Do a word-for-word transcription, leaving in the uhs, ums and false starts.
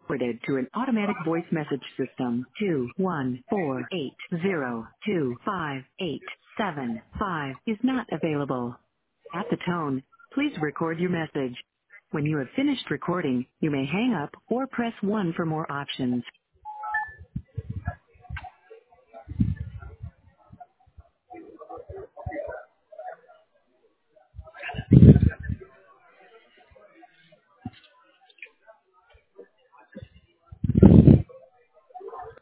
forwarded to an automatic voice message system. Two one four eight zero two five eight seven five is not available. At the tone, please record your message. When you have finished recording, you may hang up or press one for more options.